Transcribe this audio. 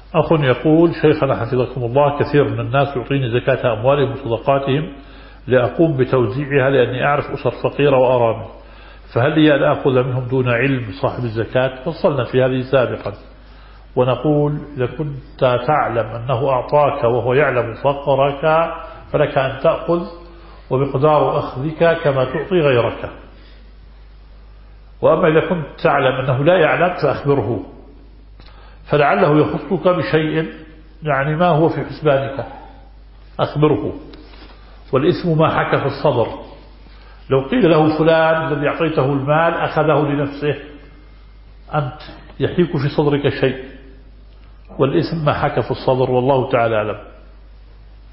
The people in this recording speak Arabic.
أخ يقول: شيخنا حفظكم الله، كثير من الناس يعطيني زكاة أموالهم وصدقاتهم لأقوم بتوزيعها لأني أعرف أسر فقيرة وأرامل، فهل لي أن أخذ منهم دون علم صاحب الزكاة؟ فصلنا في هذه سابقا، ونقول: إذا كنت تعلم أنه أعطاك وهو يعلم فقرك فلك أن تأخذ، ومقدار أخذك كما تعطي غيرك. وأما إذا كنت تعلم أنه لا يعلم فأخبره، فلعله يخصك بشيء يعني ما هو في حسبانك، أخبره. والإثم ما حكى في الصدر، لو قيل له فلان الذي أعطيته المال أخذه لنفسه، أنت يحيك في صدرك شيء، والإثم ما حكى في الصدر، والله تعالى أعلم.